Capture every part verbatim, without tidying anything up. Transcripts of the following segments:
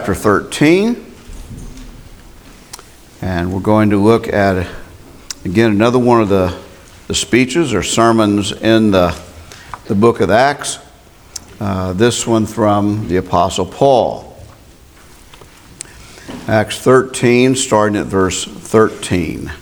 Chapter thirteen, and we're going to look at again another one of the, the speeches or sermons in the, the book of Acts, uh, this one from the Apostle Paul. Acts thirteen, starting at verse thirteen.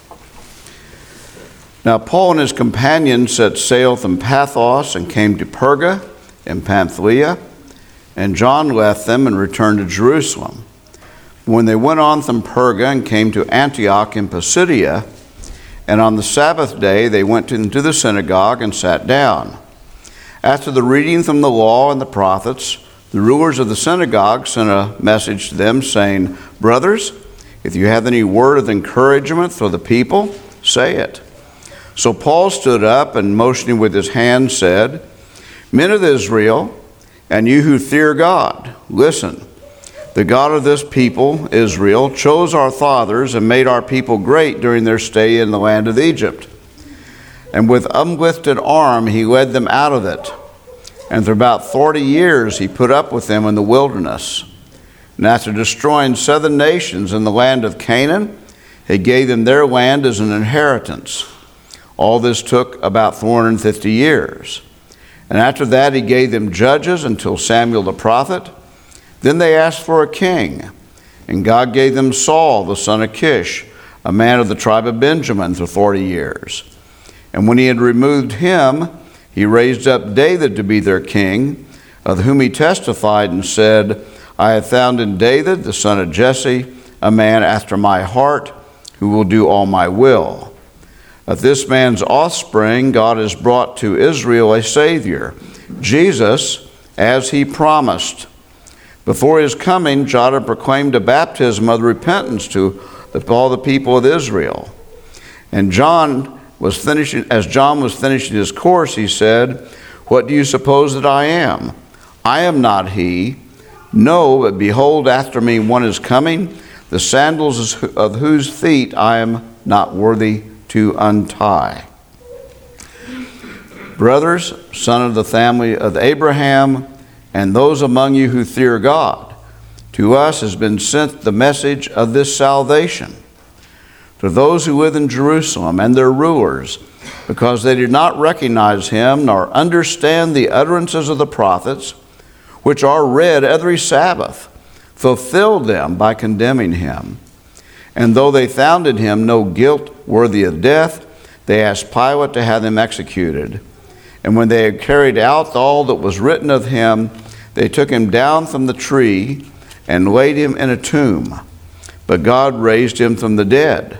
Now Paul and his companions set sail from Paphos and came to Perga in Pamphylia, and John left them and returned to Jerusalem. When they went on from Perga and came to Antioch in Pisidia, and on the Sabbath day they went into the synagogue and sat down. After the reading from the law and the prophets, the rulers of the synagogue sent a message to them saying, "Brothers, if you have any word of encouragement for the people, say it." So Paul stood up and motioning with his hand said, "Men of Israel, and you who fear God, listen. The God of this people, Israel, chose our fathers and made our people great during their stay in the land of Egypt. And with uplifted arm he led them out of it. And for about forty years he put up with them in the wilderness. And after destroying seven nations in the land of Canaan, he gave them their land as an inheritance. All this took about four hundred fifty years. And after that he gave them judges until Samuel the prophet. Then they asked for a king, and God gave them Saul the son of Kish, a man of the tribe of Benjamin, for forty years. And when he had removed him, he raised up David to be their king, of whom he testified and said, I have found in David the son of Jesse a man after my heart, who will do all my will. Of this man's offspring, God has brought to Israel a Savior, Jesus, as he promised. Before his coming, John had proclaimed a baptism of repentance to all the people of Israel. And John was finishing, as John was finishing his course, he said, What do you suppose that I am? I am not he. No, but behold, after me one is coming, the sandals of whose feet I am not worthy to untie. Brothers, son of the family of Abraham, and those among you who fear God, to us has been sent the message of this salvation. To those who live in Jerusalem and their rulers, because they did not recognize him nor understand the utterances of the prophets, which are read every Sabbath, fulfilled them by condemning him. And though they found in him no guilt worthy of death, they asked Pilate to have him executed. And when they had carried out all that was written of him, they took him down from the tree and laid him in a tomb. But God raised him from the dead.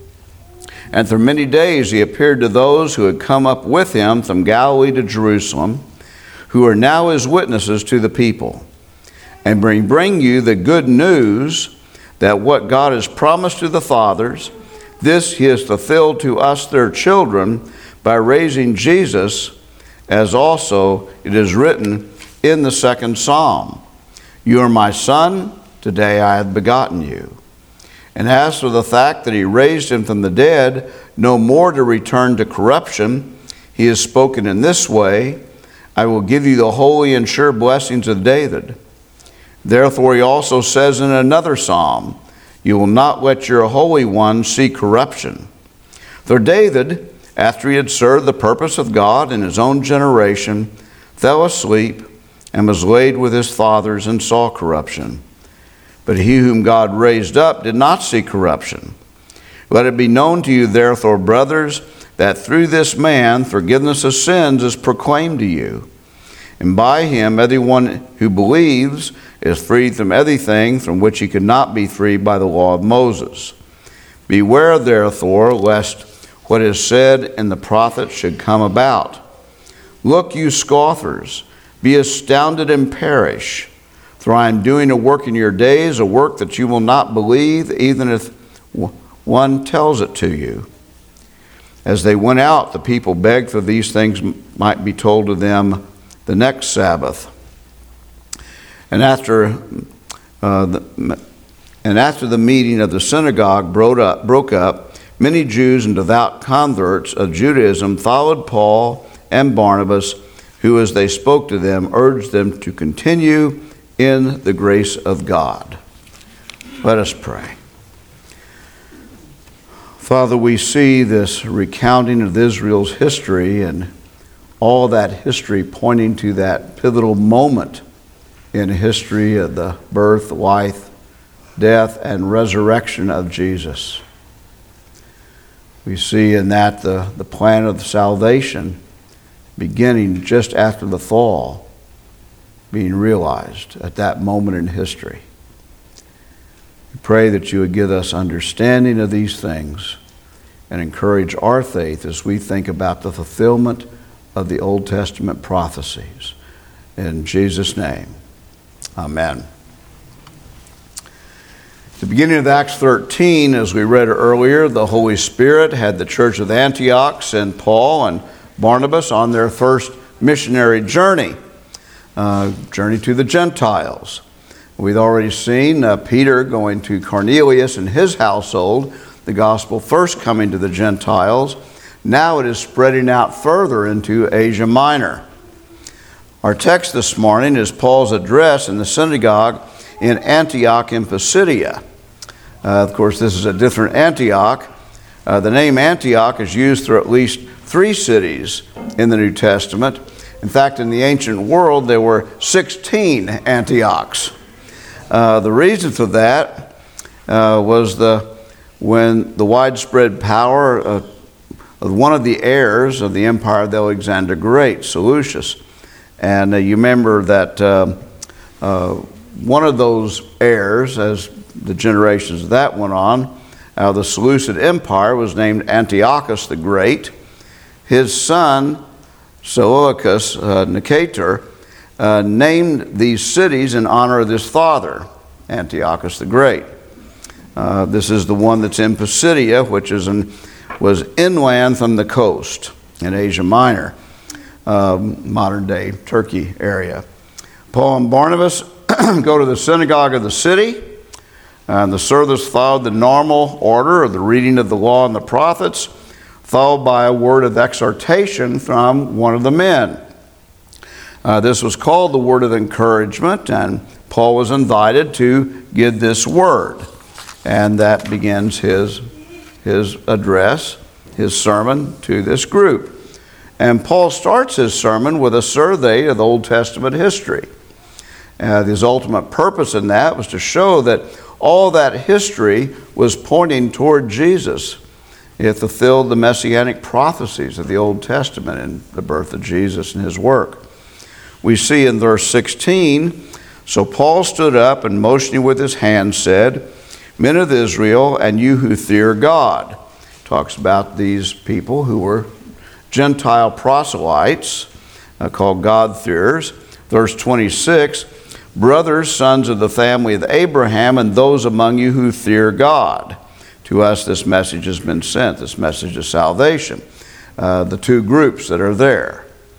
And for many days he appeared to those who had come up with him from Galilee to Jerusalem, who are now his witnesses to the people, and bring, bring you the good news that what God has promised to the fathers, this he has fulfilled to us their children by raising Jesus, as also it is written in the second psalm, You are my son, today I have begotten you. And as for the fact that he raised him from the dead, no more to return to corruption, he has spoken in this way, I will give you the holy and sure blessings of David. Therefore he also says in another psalm, You will not let your Holy One see corruption. For David, after he had served the purpose of God in his own generation, fell asleep and was laid with his fathers and saw corruption. But he whom God raised up did not see corruption. Let it be known to you, therefore, brothers, that through this man forgiveness of sins is proclaimed to you. And by him everyone who believes is freed from everything from which he could not be freed by the law of Moses. Beware, therefore, lest what is said in the prophets should come about. Look, you scoffers, be astounded and perish. For I am doing a work in your days, a work that you will not believe, even if one tells it to you. As they went out, the people begged for these things might be told to them the next Sabbath. And after uh, the, and after the meeting of the synagogue broke up, broke up, many Jews and devout converts of Judaism followed Paul and Barnabas, who, as they spoke to them, urged them to continue in the grace of God. Let us pray. Father, we see this recounting of Israel's history and all that history pointing to that pivotal moment in history of the birth, life, death, and resurrection of Jesus. We see in that the, the plan of salvation beginning just after the fall being realized at that moment in history. We pray that you would give us understanding of these things and encourage our faith as we think about the fulfillment of the Old Testament prophecies. In Jesus' name, amen. At the beginning of Acts thirteen, as we read earlier, the Holy Spirit had the church of Antioch send Paul and Barnabas on their first missionary journey, uh, journey to the Gentiles. We've already seen uh, Peter going to Cornelius and his household, the gospel first coming to the Gentiles. Now it is spreading out further into Asia Minor. Our text this morning is Paul's address in the synagogue in Antioch in Pisidia. Uh, of course, this is a different Antioch. Uh, the name Antioch is used through at least three cities in the New Testament. In fact, in the ancient world, there were sixteen Antiochs. Uh, the reason for that uh, was the when the widespread power of, of one of the heirs of the empire of Alexander the Great, Seleucus. And uh, you remember that uh, uh, one of those heirs, as the generations of that went on, uh, the Seleucid Empire was named Antiochus the Great. His son, Seleucus uh, Nicator, uh, named these cities in honor of his father, Antiochus the Great. Uh, this is the one that's in Pisidia, which is in, was inland from the coast in Asia Minor, um, modern-day Turkey area. Paul and Barnabas go to the synagogue of the city, and the service followed the normal order of the reading of the law and the prophets, followed by a word of exhortation from one of the men. Uh, this was called the word of encouragement, and Paul was invited to give this word. And that begins his, his address, his sermon to this group. And Paul starts his sermon with a survey of the Old Testament history. Uh, his ultimate purpose in that was to show that all that history was pointing toward Jesus. It fulfilled the messianic prophecies of the Old Testament and the birth of Jesus and his work. We see in verse sixteen, so Paul stood up and motioning with his hand said, "Men of Israel, and you who fear God." Talks about these people who were Gentile proselytes, uh, called God-fearers. Verse twenty-six, "Brothers, sons of the family of Abraham, and those among you who fear God. To us this message has been sent," this message of salvation. Uh, the two groups that are there.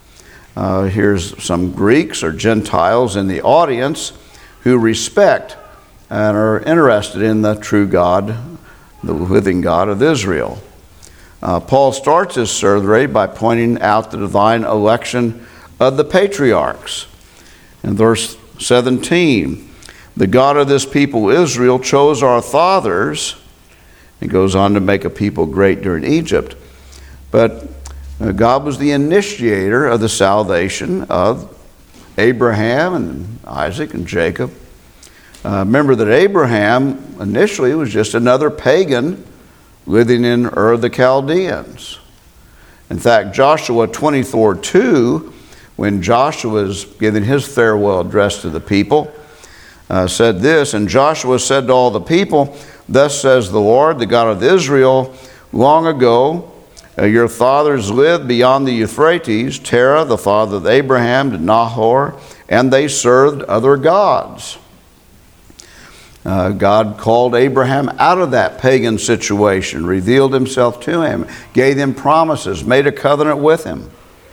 Uh, here's some Greeks or Gentiles in the audience who respect and are interested in the true God, the living God of Israel. Uh, Paul starts his survey by pointing out the divine election of the patriarchs. In verse seventeen, "The God of this people Israel chose our fathers," and goes on to make a people great during Egypt. But uh, God was the initiator of the salvation of Abraham and Isaac and Jacob. Uh, remember that Abraham initially was just another pagan living in Ur of the Chaldeans. In fact, Joshua twenty-four two, when Joshua is giving his farewell address to the people, uh, said this, "And Joshua said to all the people, Thus says the Lord, the God of Israel, long ago uh, your fathers lived beyond the Euphrates, Terah, the father of Abraham, to Nahor, and they served other gods." Uh, God called Abraham out of that pagan situation, revealed himself to him, gave him promises, made a covenant with him.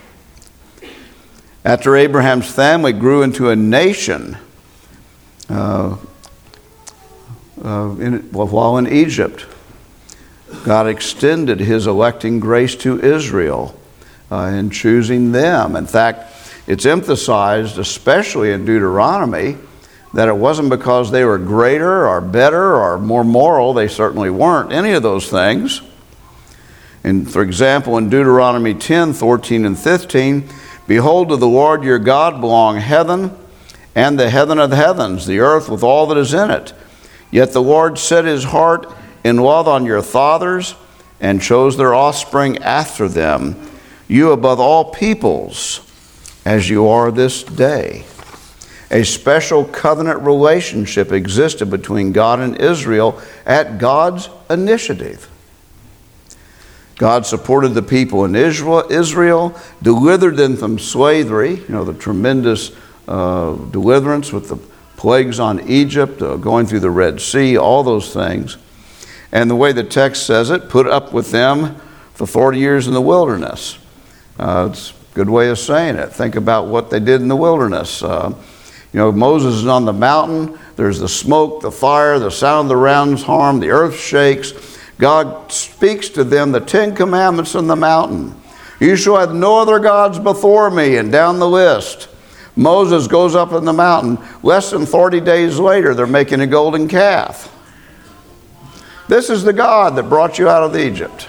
After Abraham's family grew into a nation, uh, uh, in, well, while in Egypt, God extended his electing grace to Israel uh, in choosing them. In fact, it's emphasized, especially in Deuteronomy, that it wasn't because they were greater or better or more moral. They certainly weren't any of those things. And for example, in Deuteronomy ten, fourteen and fifteen, behold, to the Lord your God belong heaven and the heaven of the heavens, the earth with all that is in it. Yet the Lord set his heart in love on your fathers and chose their offspring after them, you above all peoples, as you are this day. A special covenant relationship existed between God and Israel at God's initiative. God supported the people in Israel, Israel delivered them from slavery, you know, the tremendous uh, deliverance with the plagues on Egypt, uh, going through the Red Sea, all those things. And the way the text says it, put up with them for forty years in the wilderness. Uh, it's a good way of saying it. Think about what they did in the wilderness. Uh, you know, Moses is on the mountain. There's the smoke, the fire, the sound of the ram's horn, the earth shakes. God speaks to them the Ten Commandments on the mountain. You shall have no other gods before me, and down the list. Moses goes up in the mountain. Less than forty days later, they're making a golden calf. This is the God that brought you out of Egypt.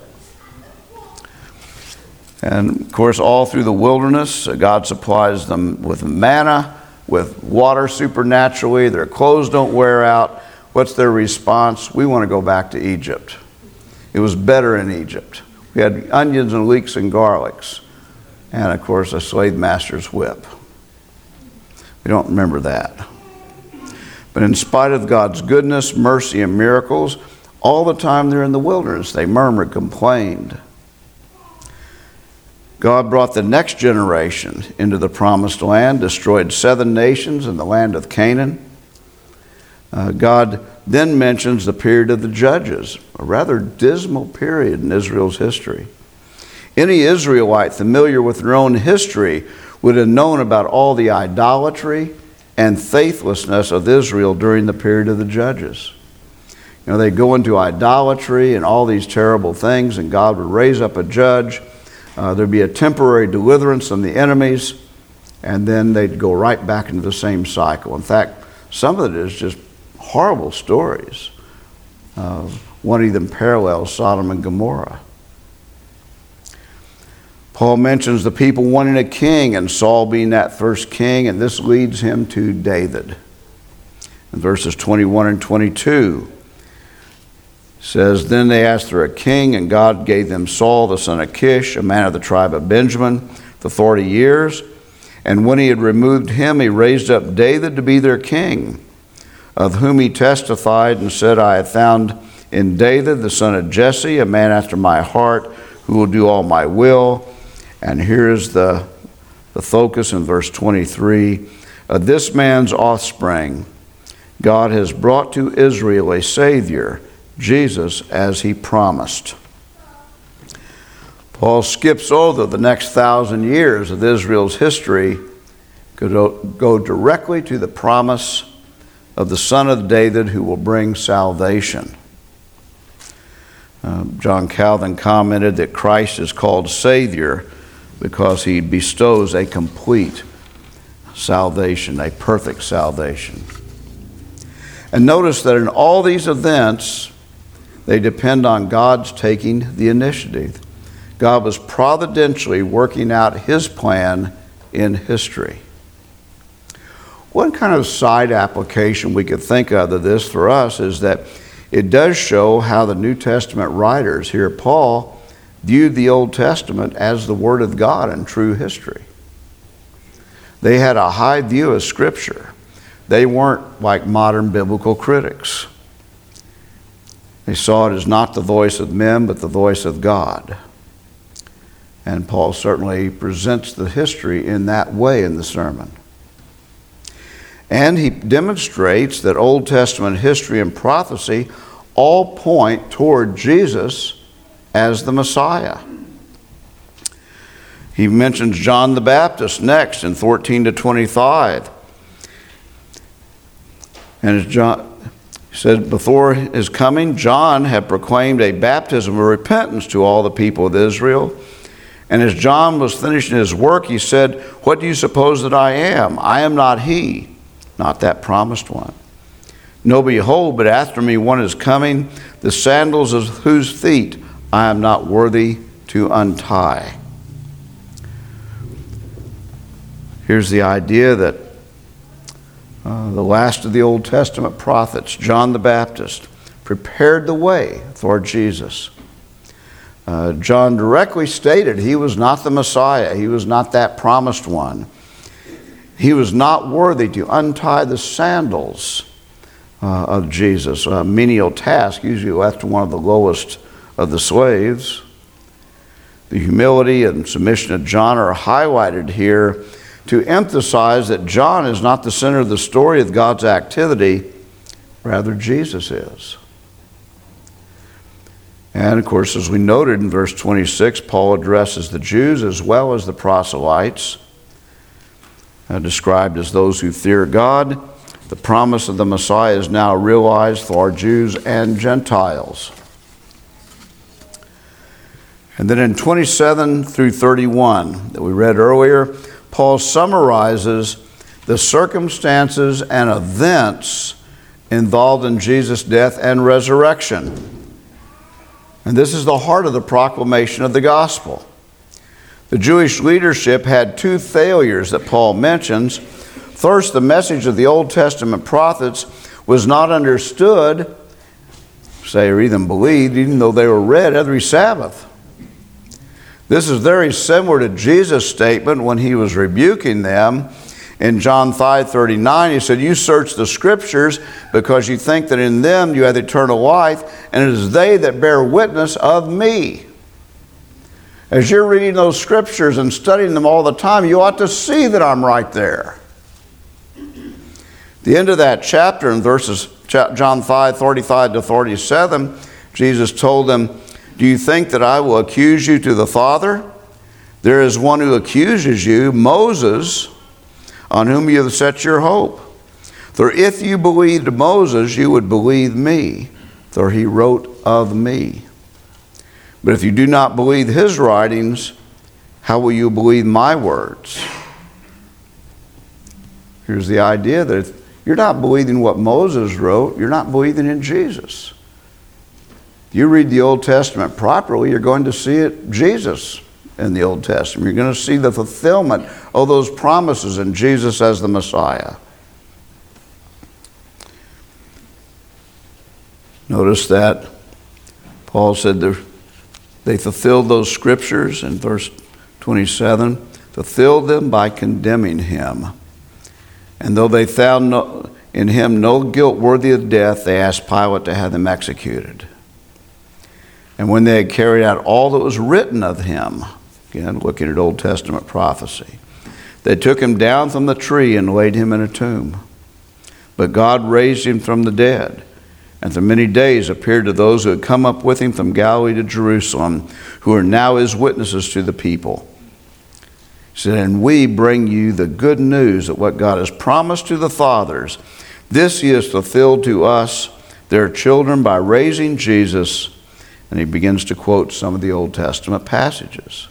And of course, all through the wilderness, God supplies them with manna, with water supernaturally. Their clothes don't wear out. What's their response? We want to go back to Egypt. It was better in Egypt. We had onions and leeks and garlics. And of course, a slave master's whip. We don't remember that. But in spite of God's goodness, mercy, and miracles, all the time they're in the wilderness, they murmured, complained. God brought the next generation into the promised land, destroyed seven nations in the land of Canaan. Uh, God then mentions the period of the Judges, a rather dismal period in Israel's history. Any Israelite familiar with their own history would have known about all the idolatry and faithlessness of Israel during the period of the Judges. You know, they go into idolatry and all these terrible things, and God would raise up a judge. Uh, there'd be a temporary deliverance from the enemies, and then they'd go right back into the same cycle. In fact, some of it is just horrible stories. Uh, one of them parallels Sodom and Gomorrah. Paul mentions the people wanting a king and Saul being that first king, and this leads him to David. In verses twenty-one and twenty-two, it says, Then they asked for a king, and God gave them Saul, the son of Kish, a man of the tribe of Benjamin, for forty years. And when he had removed him, he raised up David to be their king, of whom he testified and said, I have found in David, the son of Jesse, a man after my heart, who will do all my will. And here is the, the focus in verse twenty-three. Of this man's offspring, God has brought to Israel a Savior, Jesus, as he promised. Paul skips over the next thousand years of Israel's history, could go directly to the promise of the Son of David who will bring salvation. Uh, John Calvin commented that Christ is called Savior because he bestows a complete salvation, a perfect salvation. And notice that in all these events, they depend on God's taking the initiative. God was providentially working out his plan in history. One kind of side application we could think of of this for us is that it does show how the New Testament writers, here Paul, viewed the Old Testament as the Word of God and true history. They had a high view of Scripture. They weren't like modern biblical critics. They saw it as not the voice of men, but the voice of God. And Paul certainly presents the history in that way in the sermon. And he demonstrates that Old Testament history and prophecy all point toward Jesus as the Messiah. He mentions John the Baptist next in fourteen to twenty-five. And as John said, before his coming, John had proclaimed a baptism of repentance to all the people of Israel. And as John was finishing his work, he said, What do you suppose that I am? I am not he. not that promised one. No, behold, but after me one is coming, the sandals of whose feet I am not worthy to untie. Here's the idea that uh, the last of the Old Testament prophets, John the Baptist, prepared the way for Jesus. Uh, John directly stated he was not the Messiah. He was not that promised one. He was not worthy to untie the sandals uh, of Jesus, a menial task usually left to one of the lowest of the slaves. The humility and submission of John are highlighted here to emphasize that John is not the center of the story of God's activity, rather Jesus is. And of course, as we noted in verse twenty-six, Paul addresses the Jews as well as the proselytes, uh, described as those who fear God. The promise of the Messiah is now realized for Jews and Gentiles. And then in twenty-seven through thirty-one that we read earlier, Paul summarizes the circumstances and events involved in Jesus' death and resurrection. And this is the heart of the proclamation of the gospel. The Jewish leadership had two failures that Paul mentions. First, the message of the Old Testament prophets was not understood, say, or even believed, even though they were read every Sabbath. This is very similar to Jesus' statement when he was rebuking them. In John five thirty-nine, he said, "You search the Scriptures because you think that in them you have eternal life, and it is they that bear witness of me." As you're reading those Scriptures and studying them all the time, you ought to see that I'm right there. The end of that chapter in verses John five thirty-five to forty-seven, Jesus told them, "Do you think that I will accuse you to the Father? There is one who accuses you, Moses, on whom you have set your hope. For if you believed Moses, you would believe me, for he wrote of me. But if you do not believe his writings, how will you believe my words?" Here's the idea that if you're not believing what Moses wrote, you're not believing in Jesus. If you read the Old Testament properly, you're going to see it, Jesus in the Old Testament. You're going to see the fulfillment of those promises in Jesus as the Messiah. Notice that Paul said they fulfilled those scriptures in verse twenty-seven, fulfilled them by condemning him. And though they found no, in him no guilt worthy of death, they asked Pilate to have him executed. And when they had carried out all that was written of him, again, looking at Old Testament prophecy, they took him down from the tree and laid him in a tomb. But God raised him from the dead, and for many days appeared to those who had come up with him from Galilee to Jerusalem, who are now his witnesses to the people. He said, "And we bring you the good news that what God has promised to the fathers, this he has fulfilled to us, their children, by raising Jesus." And he begins to quote some of the Old Testament passages.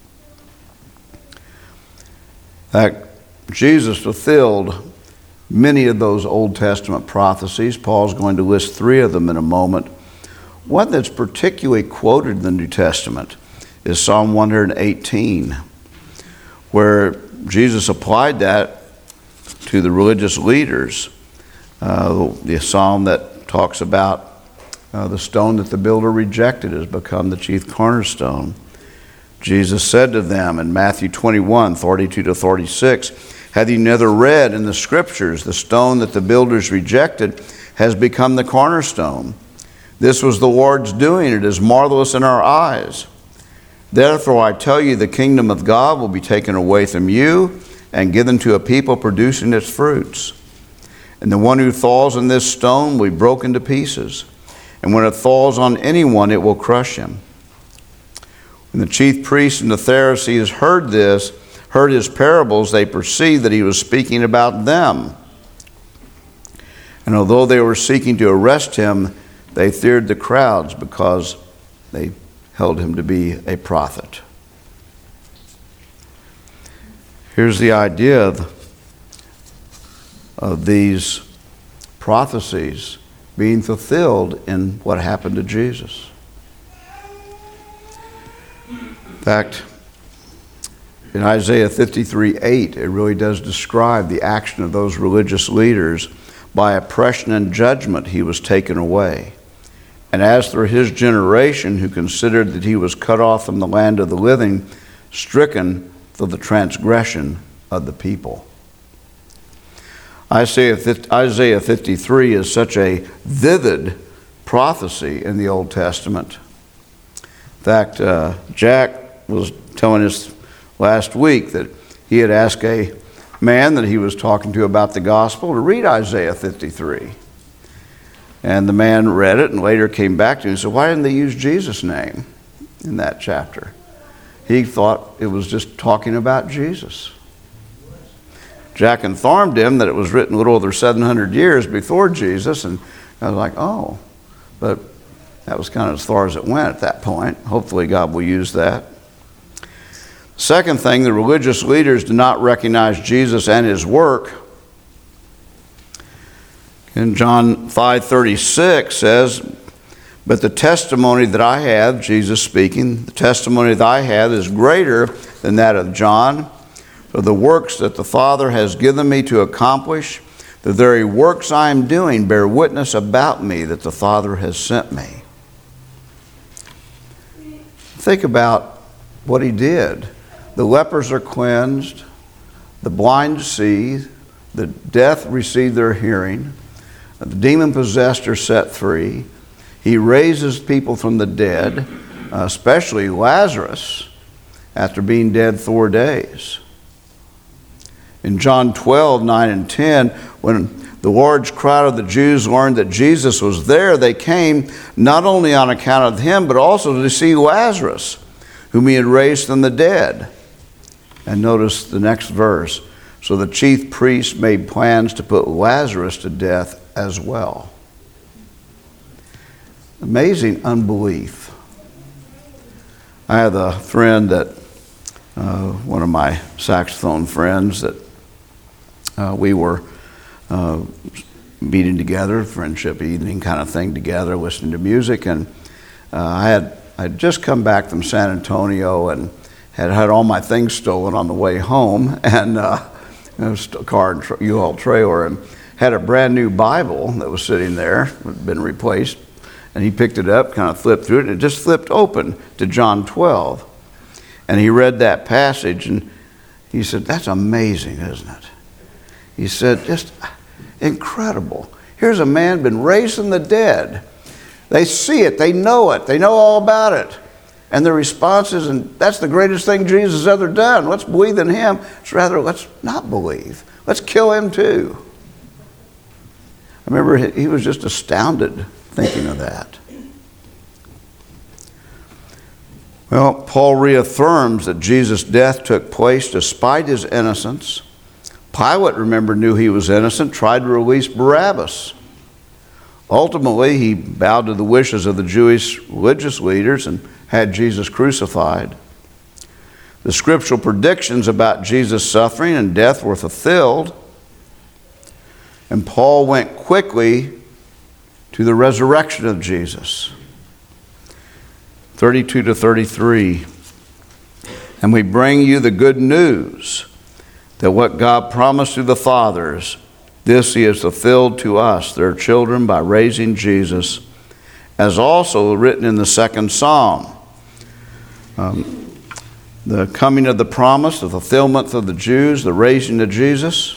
That Jesus fulfilled many of those Old Testament prophecies. Paul's going to list three of them in a moment. One that's particularly quoted in the New Testament is Psalm one eighteen, where Jesus applied that to the religious leaders. Uh, the psalm that talks about Uh, the stone that the builder rejected has become the chief cornerstone. Jesus said to them in Matthew twenty-one, forty-two to forty-six, "Have you never read in the Scriptures, the stone that the builders rejected has become the cornerstone? This was the Lord's doing. It is marvelous in our eyes. Therefore I tell you, the kingdom of God will be taken away from you and given to a people producing its fruits. And the one who falls on this stone will be broken to pieces. And when it falls on anyone, it will crush him." When the chief priests and the Pharisees heard this, heard his parables, they perceived that he was speaking about them. And although they were seeking to arrest him, they feared the crowds because they held him to be a prophet. Here's the idea of, of these prophecies being fulfilled in what happened to Jesus. In fact, in Isaiah fifty-three eight, it really does describe the action of those religious leaders. By oppression and judgment he was taken away. And as for his generation, who considered that he was cut off from the land of the living, stricken for the transgression of the people. Isaiah fifty-three is such a vivid prophecy in the Old Testament. In fact, uh, Jack was telling us last week that he had asked a man that he was talking to about the gospel to read Isaiah fifty-three. And the man read it and later came back to him and said, why didn't they use Jesus' name in that chapter? He thought it was just talking about Jesus. Jack informed him that it was written a little over seven hundred years before Jesus, and I was like, oh, but that was kind of as far as it went at that point. Hopefully God will use that. Second thing, the religious leaders did not recognize Jesus and his work. In John five thirty-six says, but the testimony that I have, Jesus speaking, the testimony that I have is greater than that of John. For the works that the Father has given me to accomplish, the very works I am doing bear witness about me that the Father has sent me. Think about what he did. The lepers are cleansed, the blind see, the deaf receive their hearing, the demon-possessed are set free. He raises people from the dead, especially Lazarus, after being dead four days. In John twelve, nine and ten, when the large crowd of the Jews learned that Jesus was there, they came not only on account of him, but also to see Lazarus, whom he had raised from the dead. And notice the next verse. So the chief priests made plans to put Lazarus to death as well. Amazing unbelief. I have a friend that, uh, one of my saxophone friends, that uh, we were uh, meeting together, friendship evening kind of thing together, listening to music. And uh, I had I'd just come back from San Antonio and had had all my things stolen on the way home, and uh, it was a car and tra- U-Haul trailer, and had a brand new Bible that was sitting there, had been replaced, and he picked it up, kind of flipped through it, and it just flipped open to John twelve. And he read that passage, and he said, that's amazing, isn't it? He said, just incredible. Here's a man been raised from the dead. They see it, they know it, they know all about it. And the response is, and that's the greatest thing Jesus has ever done. Let's believe in him. It's rather, let's not believe. Let's kill him too. I remember he was just astounded thinking of that. Well, Paul reaffirms that Jesus' death took place despite his innocence. Pilate, remember, knew he was innocent, tried to release Barabbas. Ultimately, he bowed to the wishes of the Jewish religious leaders and had Jesus crucified. The scriptural predictions about Jesus' suffering and death were fulfilled, and Paul went quickly to the resurrection of Jesus. thirty-two to thirty-three. And we bring you the good news that what God promised to the fathers, this he has fulfilled to us, their children, by raising Jesus, as also written in the second psalm. Um, the coming of the promise, the fulfillment of the Jews, the raising of Jesus.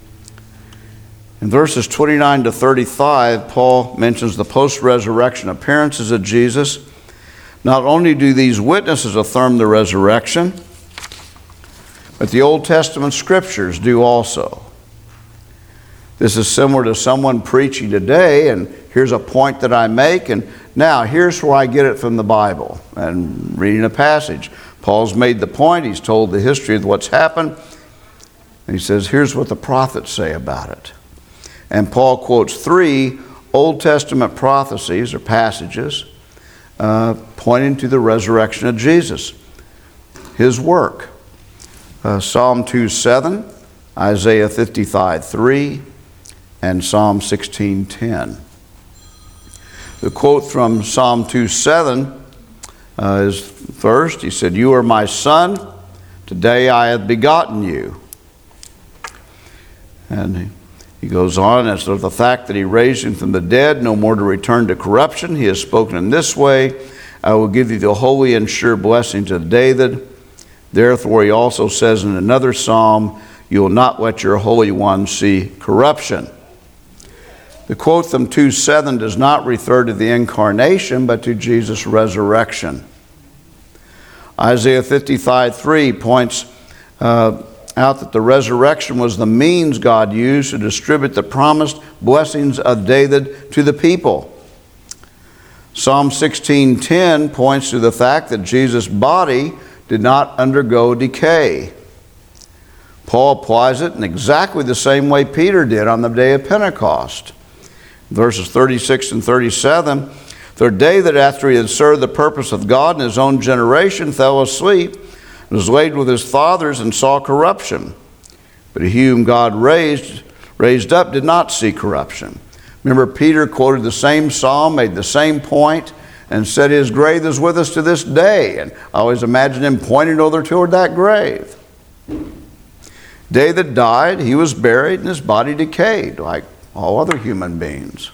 In verses twenty-nine to thirty-five, Paul mentions the post-resurrection appearances of Jesus. Not only do these witnesses affirm the resurrection, but the Old Testament scriptures do also. This is similar to someone preaching today, and here's a point that I make, and now here's where I get it from the Bible. And reading a passage, Paul's made the point, he's told the history of what's happened, and he says, here's what the prophets say about it. And Paul quotes three Old Testament prophecies or passages uh, pointing to the resurrection of Jesus, his work. Uh, Psalm two seven, Isaiah fifty-five three, and Psalm sixteen ten. The quote from Psalm two seven uh, is first. He said, "You are my son, today I have begotten you." And he, he goes on, as of the fact that he raised him from the dead, no more to return to corruption. He has spoken in this way, "I will give you the holy and sure blessings of David." Therefore, he also says in another psalm, "You will not let your Holy One see corruption." The quote from two seven does not refer to the incarnation, but to Jesus' resurrection. Isaiah fifty-five three points uh, out that the resurrection was the means God used to distribute the promised blessings of David to the people. Psalm sixteen ten points to the fact that Jesus' body did not undergo decay. Paul applies it in exactly the same way Peter did on the day of Pentecost. Verses thirty-six and thirty-seven, "The day that after he had served the purpose of God in his own generation fell asleep, and was laid with his fathers and saw corruption. But he whom God raised, raised up did not see corruption." Remember, Peter quoted the same psalm, made the same point, and said his grave is with us to this day. And I always imagine him pointing over toward that grave. David died, he was buried, and his body decayed like all other human beings.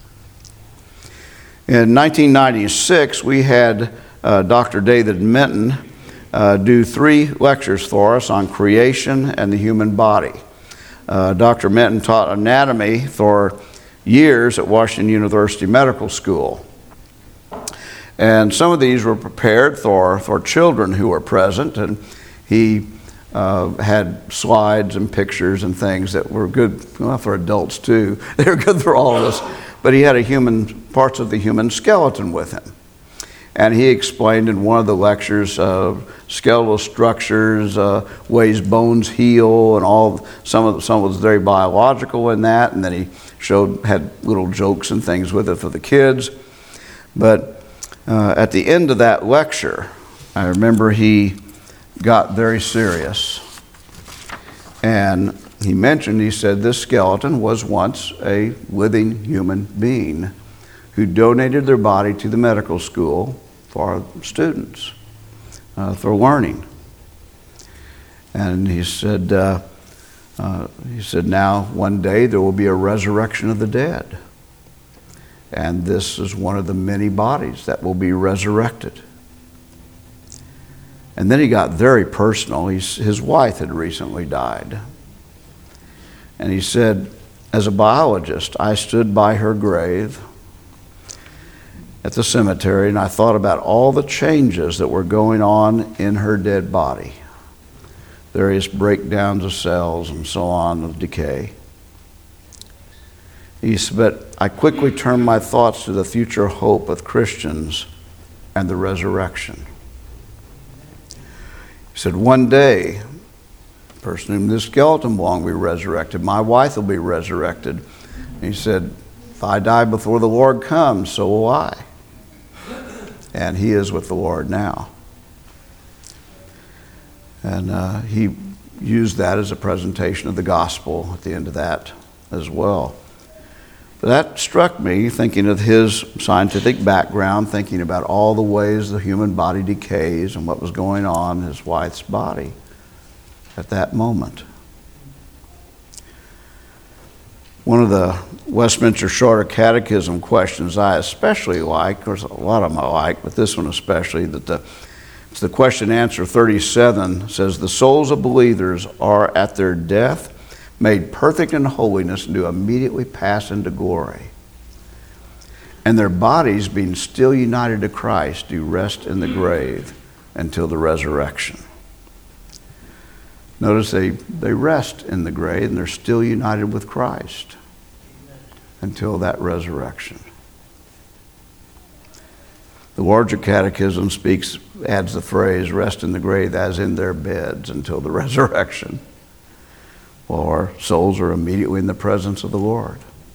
In nineteen ninety-six, we had uh, Doctor David Minton uh, do three lectures for us on creation and the human body. Uh, Doctor Minton taught anatomy for years at Washington University Medical School. And some of these were prepared for, for children who were present, and he uh, had slides and pictures and things that were good, well, for adults too. They were good for all of us. But he had a human, parts of the human skeleton with him. And he explained in one of the lectures uh, skeletal structures, uh, ways bones heal, and all. Some of some was very biological in that. And then he showed had little jokes and things with it for the kids. But uh, at the end of that lecture, I remember he got very serious, and he mentioned, he said, this skeleton was once a living human being who donated their body to the medical school for students, uh, for learning. And he said, uh, uh, he said, now one day there will be a resurrection of the dead. And this is one of the many bodies that will be resurrected. And then he got very personal. He's, his wife had recently died. And he said, as a biologist, I stood by her grave at the cemetery, and I thought about all the changes that were going on in her dead body. Various breakdowns of cells and so on, of decay. He said, but I quickly turned my thoughts to the future hope of Christians and the resurrection. He said, one day, the person whom this skeleton belonged will be resurrected. My wife will be resurrected. And he said, if I die before the Lord comes, so will I. And he is with the Lord now. And uh, he used that as a presentation of the gospel at the end of that as well. But that struck me, thinking of his scientific background, thinking about all the ways the human body decays and what was going on in his wife's body at that moment. One of the Westminster Shorter Catechism questions I especially like, of course a lot of them I like, but this one especially, that the, it's the question answer thirty-seven says, the souls of believers are at their death made perfect in holiness and do immediately pass into glory. And their bodies, being still united to Christ, do rest in the grave until the resurrection. Notice they, they rest in the grave and they're still united with Christ until that resurrection. The larger catechism speaks, adds the phrase, rest in the grave as in their beds until the resurrection. Or souls are immediately in the presence of the Lord.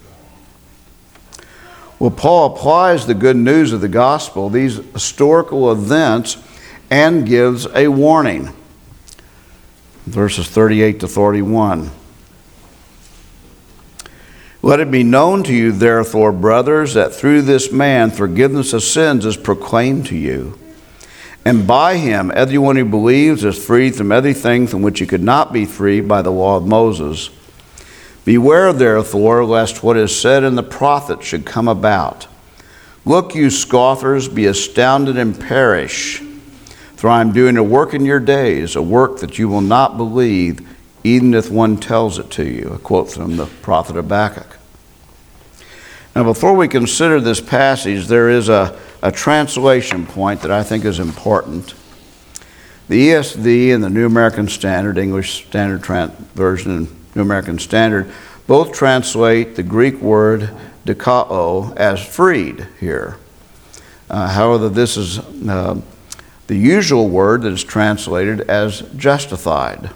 Well, Paul applies the good news of the gospel, these historical events, and gives a warning. Verses thirty-eight to thirty-one. Let it be known to you, therefore, brothers, that through this man forgiveness of sins is proclaimed to you. And by him, everyone who believes is freed from everything from which he could not be freed by the law of Moses. Beware, therefore, lest what is said in the prophets should come about. Look, you scoffers, be astounded and perish. For I am doing a work in your days, a work that you will not believe, even if one tells it to you. A quote from the prophet Habakkuk. Now, before we consider this passage, there is a, a translation point that I think is important. The E S V and the New American Standard, English Standard Trans- Version and New American Standard, both translate the Greek word dikao as freed here. Uh, however, this is uh, the usual word that is translated as justified.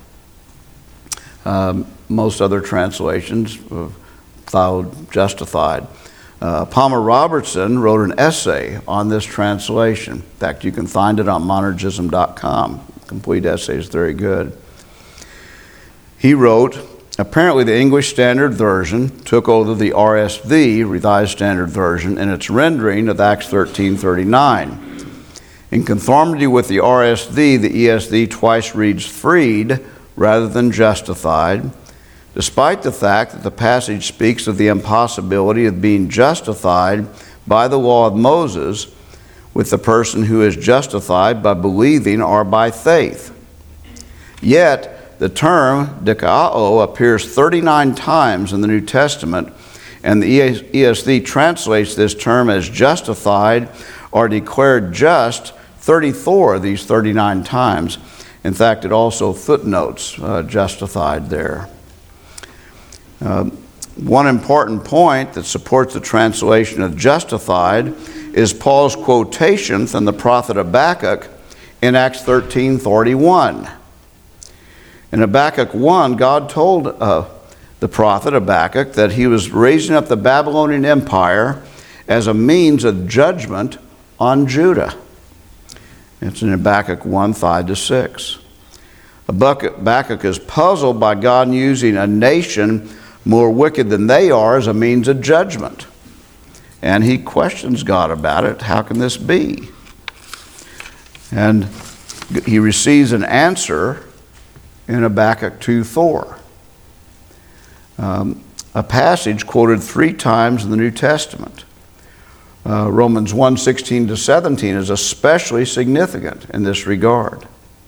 Um, most other translations uh, followed justified. Uh, Palmer Robertson wrote an essay on this translation. In fact, you can find it on monergism dot com. Complete essay is very good. He wrote, apparently the English Standard Version took over the R S V, Revised Standard Version, in its rendering of Acts thirteen thirty-nine. In conformity with the R S V, the E S V twice reads freed rather than justified, despite the fact that the passage speaks of the impossibility of being justified by the law of Moses with the person who is justified by believing or by faith. Yet, the term dikao appears thirty-nine times in the New Testament, and the E S V translates this term as justified or declared just thirty-four of these thirty-nine times. In fact, it also footnotes uh, justified there. Uh, one important point that supports the translation of justified is Paul's quotation from the prophet Habakkuk in Acts thirteen forty-one. In Habakkuk one, God told uh, the prophet Habakkuk that he was raising up the Babylonian Empire as a means of judgment on Judah. It's in Habakkuk one, five to six. Habakkuk is puzzled by God using a nation more wicked than they are as a means of judgment. And he questions God about it. How can this be? And he receives an answer in Habakkuk two four. Um, a passage quoted three times in the New Testament. Uh, Romans one sixteen to seventeen is especially significant in this regard.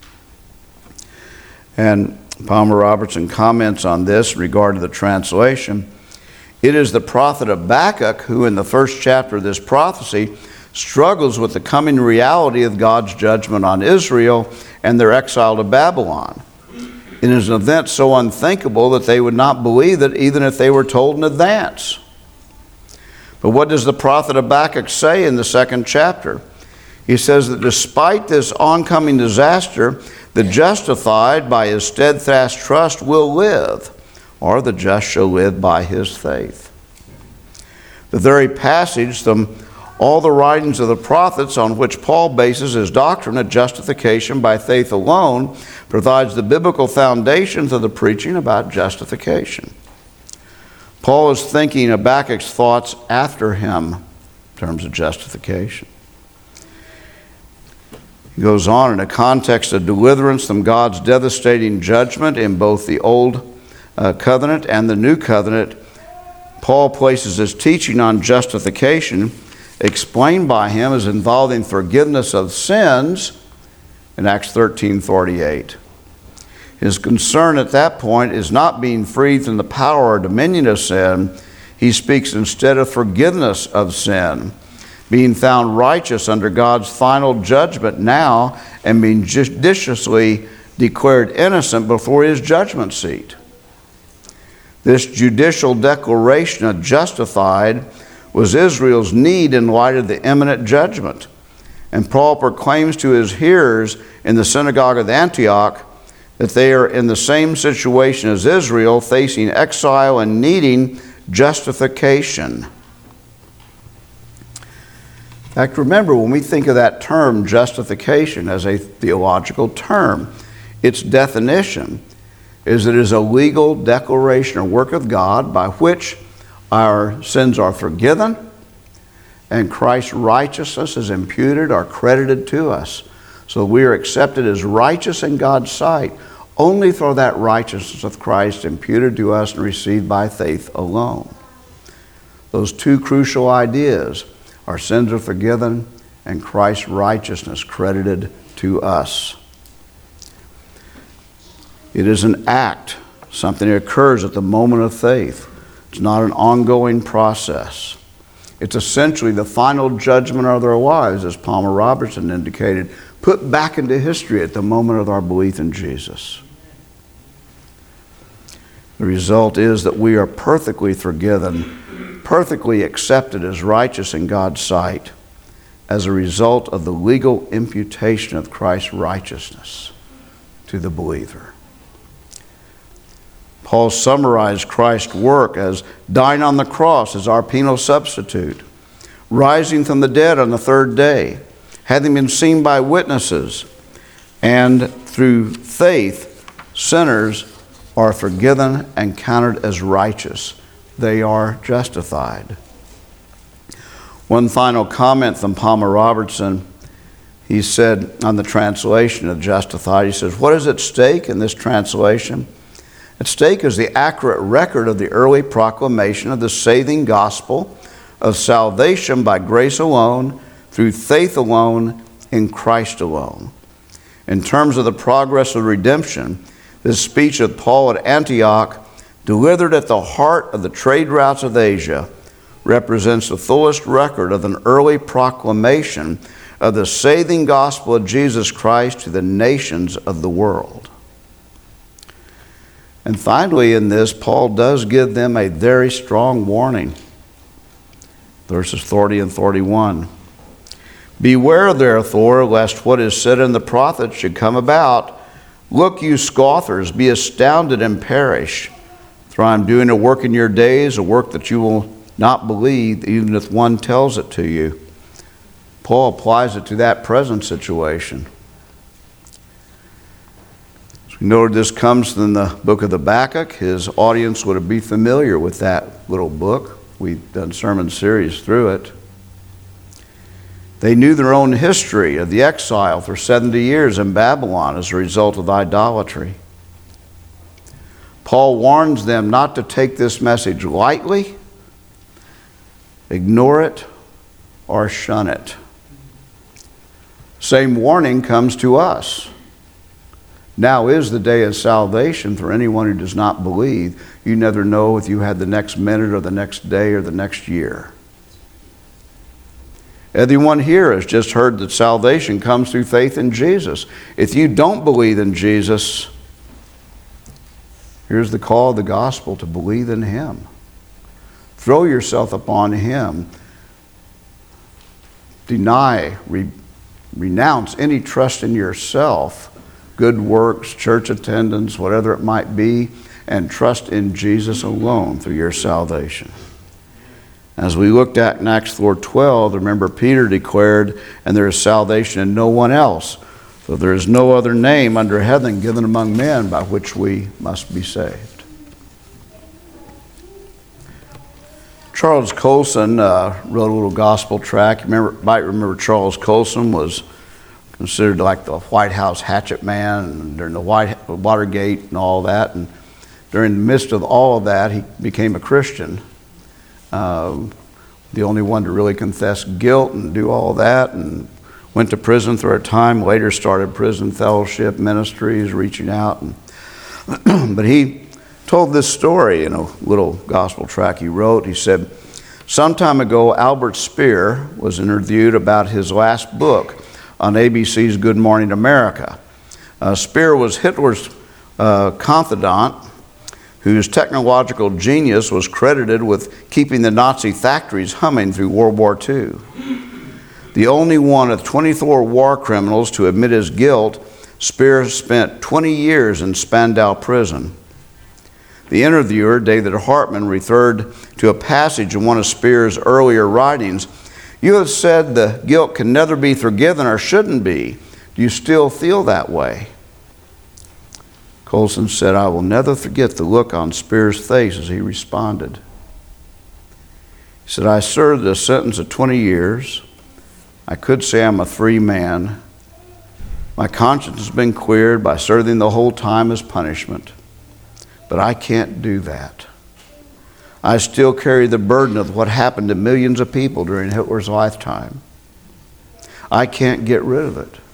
And Palmer Robertson comments on this regarding the translation. It is the prophet Habakkuk who, in the first chapter of this prophecy, struggles with the coming reality of God's judgment on Israel and their exile to Babylon. It is an event so unthinkable that they would not believe it even if they were told in advance. But what does the prophet Habakkuk say in the second chapter? He says that despite this oncoming disaster, the justified by his steadfast trust will live, or the just shall live by his faith. The very passage from all the writings of the prophets on which Paul bases his doctrine of justification by faith alone provides the biblical foundation for the preaching about justification. Paul is thinking Habakkuk's thoughts after him in terms of justification. He goes on in a context of deliverance from God's devastating judgment in both the Old uh, Covenant and the New Covenant. Paul places his teaching on justification, explained by him as involving forgiveness of sins, in Acts thirteen forty-eight. His concern at that point is not being freed from the power or dominion of sin. He speaks instead of forgiveness of sin, being found righteous under God's final judgment now and being judiciously declared innocent before his judgment seat. This judicial declaration of justified was Israel's need in light of the imminent judgment. And Paul proclaims to his hearers in the synagogue of Antioch that they are in the same situation as Israel, facing exile and needing justification. In fact, remember, when we think of that term, justification, as a theological term, its definition is that it is a legal declaration or work of God by which, our sins are forgiven, and Christ's righteousness is imputed or credited to us. So we are accepted as righteous in God's sight only through that righteousness of Christ imputed to us and received by faith alone. Those two crucial ideas, our sins are forgiven and Christ's righteousness credited to us. It is an act, something that occurs at the moment of faith. It's not an ongoing process. It's essentially the final judgment of their lives, as Palmer Robertson indicated, put back into history at the moment of our belief in Jesus. The result is that we are perfectly forgiven, perfectly accepted as righteous in God's sight as a result of the legal imputation of Christ's righteousness to the believer. Paul summarized Christ's work as dying on the cross as our penal substitute, rising from the dead on the third day, having been seen by witnesses, and through faith, sinners are forgiven and counted as righteous. They are justified. One final comment from Palmer Robertson. He said on the translation of justified, he says, what is at stake in this translation? At stake is the accurate record of the early proclamation of the saving gospel of salvation by grace alone, through faith alone, in Christ alone. In terms of the progress of redemption, this speech of Paul at Antioch, delivered at the heart of the trade routes of Asia, represents the fullest record of an early proclamation of the saving gospel of Jesus Christ to the nations of the world. And finally, in this, Paul does give them a very strong warning. Verses thirty and thirty-one. Beware, therefore, lest what is said in the prophets should come about. Look, you scoffers, be astounded and perish. For I am doing a work in your days, a work that you will not believe, even if one tells it to you. Paul applies it to that present situation. We noted this comes from the book of Habakkuk. His audience would be familiar with that little book. We've done sermon series through it. They knew their own history of the exile for seventy years in Babylon as a result of idolatry. Paul warns them not to take this message lightly, ignore it, or shun it. Same warning comes to us. Now is the day of salvation for anyone who does not believe. You never know if you had the next minute or the next day or the next year. Everyone here has just heard that salvation comes through faith in Jesus. If you don't believe in Jesus, here's the call of the gospel to believe in Him. Throw yourself upon Him. Deny, re- renounce any trust in yourself, good works, church attendance, whatever it might be, and trust in Jesus alone for your salvation. As we looked at in Acts four twelve, remember Peter declared, and there is salvation in no one else, for there is no other name under heaven given among men by which we must be saved. Charles Colson uh, wrote a little gospel tract. You remember, might remember Charles Colson was considered like the White House hatchet man during the White, Watergate and all that. And during the midst of all of that, he became a Christian. Uh, the only one to really confess guilt and do all that, and went to prison for a time, later started prison fellowship ministries, reaching out. And but he told this story in a little gospel tract he wrote. He said, some time ago, Albert Speer was interviewed about his last book on A B C's Good Morning America. Uh, Speer was Hitler's uh, confidant, whose technological genius was credited with keeping the Nazi factories humming through World War Two. The only one of twenty-four war criminals to admit his guilt, Speer spent twenty years in Spandau prison. The interviewer, David Hartman, referred to a passage in one of Speer's earlier writings. You have said the guilt can never be forgiven or shouldn't be. Do you still feel that way? Colson said, I will never forget the look on Speer's face as he responded. He said, I served a sentence of twenty years. I could say I'm a free man. My conscience has been cleared by serving the whole time as punishment. But I can't do that. I still carry the burden of what happened to millions of people during Hitler's lifetime. I can't get rid of it.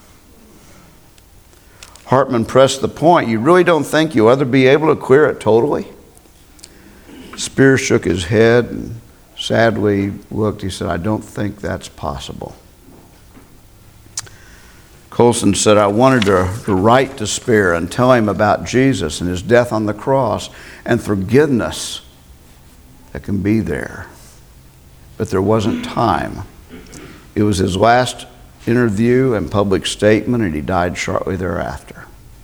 Hartman pressed the point, you really don't think you'll ever be able to clear it totally? Spear shook his head and sadly looked. He said, I don't think that's possible. Colson said, I wanted to, to write to Spear and tell him about Jesus and his death on the cross and forgiveness that can be there. But there wasn't time. It was his last interview and public statement, and he died shortly thereafter.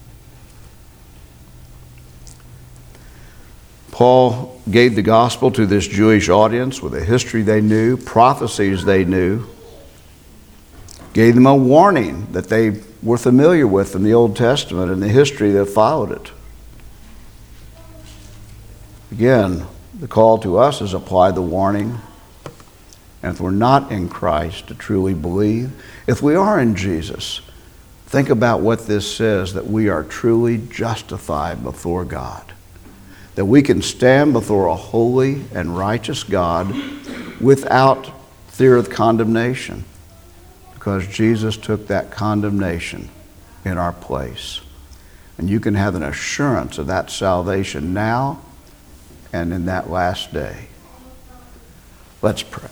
Paul gave the gospel to this Jewish audience with a history they knew, prophecies they knew, gave them a warning that they were familiar with in the Old Testament and the history that followed it. Again, the call to us is apply the warning. And if we're not in Christ to truly believe, if we are in Jesus, think about what this says, that we are truly justified before God. That we can stand before a holy and righteous God without fear of condemnation. Because Jesus took that condemnation in our place. And you can have an assurance of that salvation now and in that last day. Let's pray.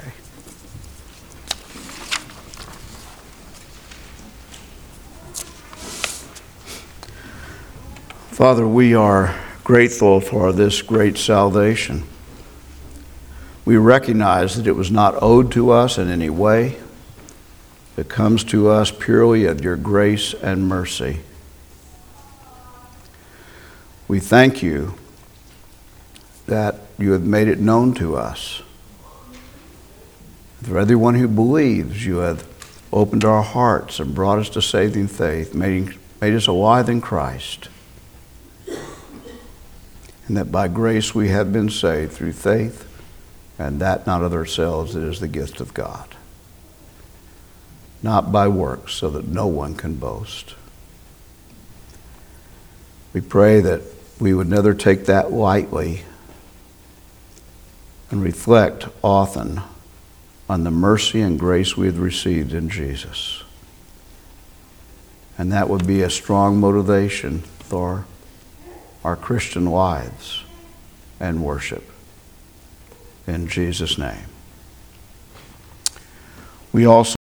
Father, we are grateful for this great salvation. We recognize that it was not owed to us in any way. It comes to us purely of your grace and mercy. We thank you that you have made it known to us. For everyone who believes, you have opened our hearts and brought us to saving faith, made, made us alive in Christ. And that by grace we have been saved through faith, and that not of ourselves, it is the gift of God. Not by works, so that no one can boast. We pray that we would never take that lightly and reflect often on the mercy and grace we have received in Jesus. And that would be a strong motivation for our Christian lives and worship. In Jesus' name. We also